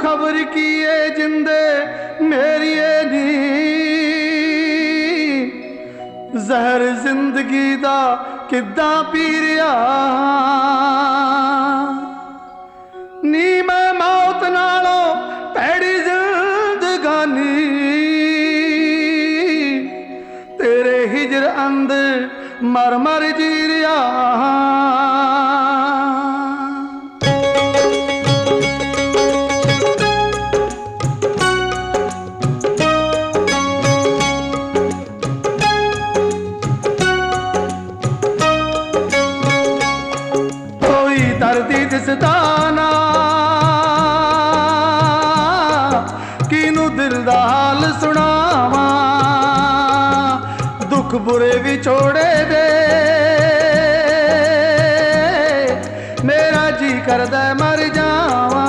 खबर किए जिंदे मेरिए नी जहर जिंदगी दा किद्दां पी रिया नी मैं मौत नालों भैड़ी जिंदगानी तेरे हिजर अंदर मर मर जी रिया दर्दी दिसदा ना किनू दिल दा हाल सुनावा दुख बुरे विछोड़े दे मेरा जी करदा मर जावा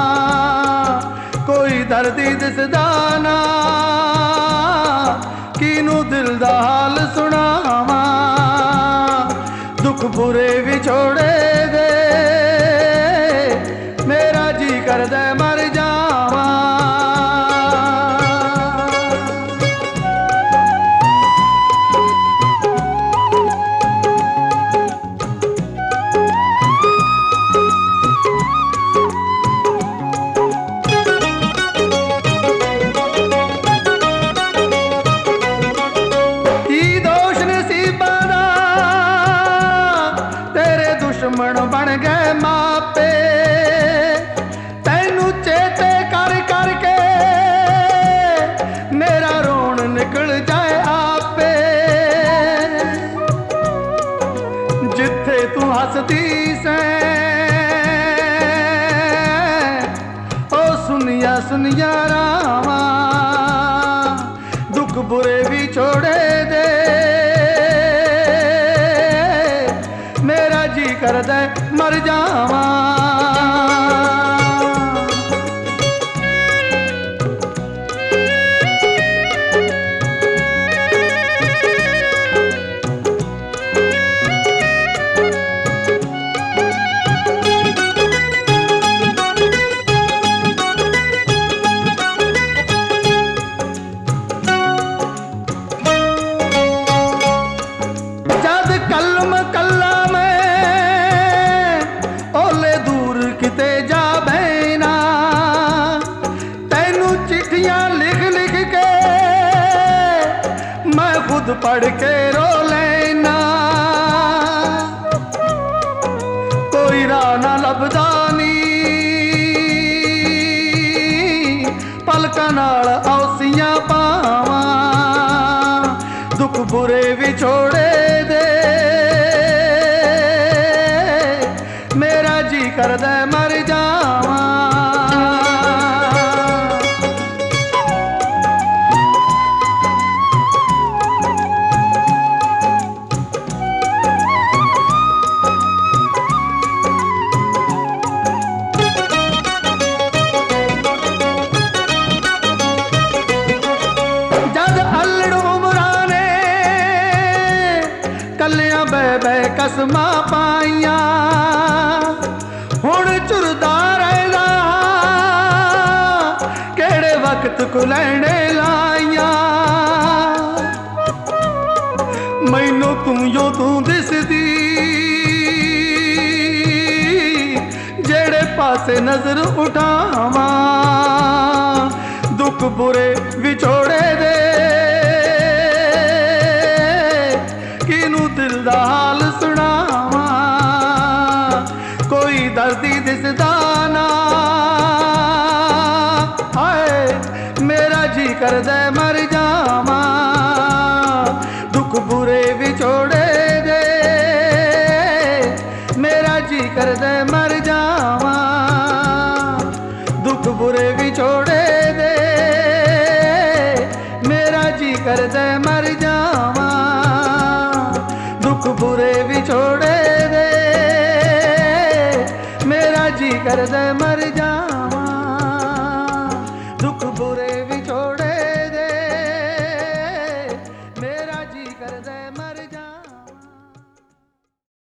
कोई दर्दी दिसदा ना किनू दिल दा हाल सुनावा दुख बुरे विछोड़े दे मेरा जी करदा मर जावा की दोष नसीबां दा तेरे दुश्मन बन गए मापे तैनू चेते कर करके मेरा रोन निकल जाए आपे जिथे तू हसदी से ओ सुनिया सुनिया रावा दुख बुरे भी छोड़े दे मेरा जी करदा मर जावा जद कलम कल्ला किते जा बहना तैनू चिट्ठियां लिख लिख के मैं खुद पढ़ के रो लेना कोई राह ना लभदा नी पलकां नाल औसियां पावां दुख बुरे विछोड़े दे मेरा जी करदा मर जावा जद अल्लड़ उमरां ने कलियां बह बह कसमां पाइयां हुण चुरदा रहदा केड़े वक्त को लैणे लाइया मैनू तू जो तू दिसदी जेड़े पासे नजर उठावा दुख बुरे विछोड़े दे किनू दिल दा हाल सुनावा कोई दर्दी दिसदा ना हाय मेरा जी करदा मर जावा दुख बुरे विछोड़े दे मेरा जी करदा मर जावा दुख बुरे विछोड़े दे मेरा जी करदा मर जावा दुख बुरे विछोड़े दे मेरा जी करदा मर जा